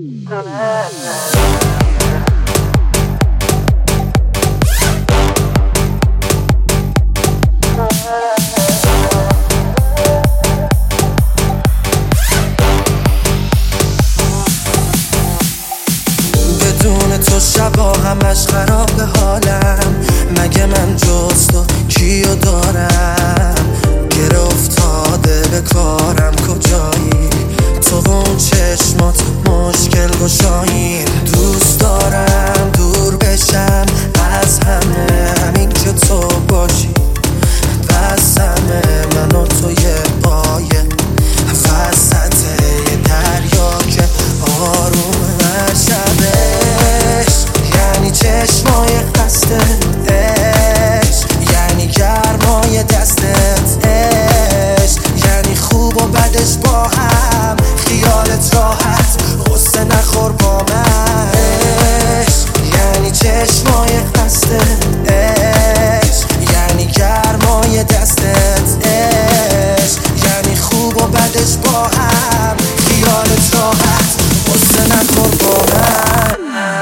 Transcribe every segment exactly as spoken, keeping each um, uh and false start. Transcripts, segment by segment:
بدون تو شبا همش خراب حالم، مگه من جز تو کیو دارم؟ گره افتاده به کارم کجایی؟ تو و اون چشمات مشکل گشایین. دوست دارم دور بشم از همه، همین که تو باشی بسمه. من و تو یه قایه وسط یه دریا که آروم شبش. یعنی چشمای قصدت عشق، یعنی گرمای دستت عشق، یعنی خوب و بدش با هم، خیالت راحت غصه نخور با من عشق. یعنی چشمای قصدت عشق، یعنی گرمای دستت عشق، یعنی خوب و بدش با هم، خیالت راحت غصه نخور با من.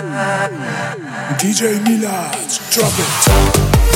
دی جی میلاد drop it.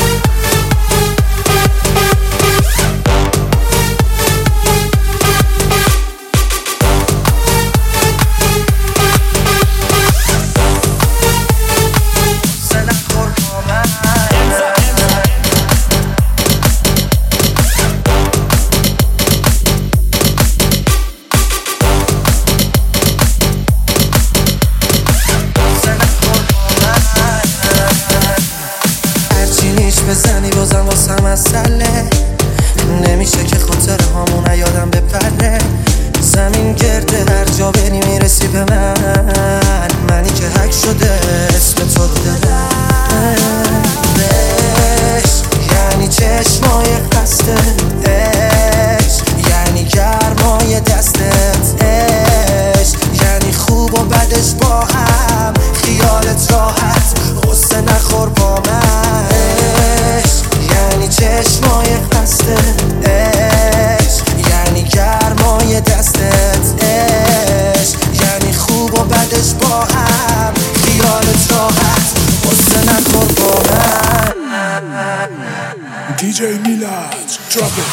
بزنی بازم واسم مسئله نمیشه که خاطر هامون یادم بپره. زمین گرده هر جا بری میرسی به من، منی که حک شده اسم تو رو دلم. یعنی چشمای قصدت عشق، یعنی گرمای دستت عشق، یعنی خوب و بدش با هم، خیالت راحت غصه نخور با من. یعنی چشمای قصدت عشق، یعنی گرمای دستت عشق، یعنی خوب و بدش با هم، خیالت راحت غصه نخور با من. دی جی میلاد drop it.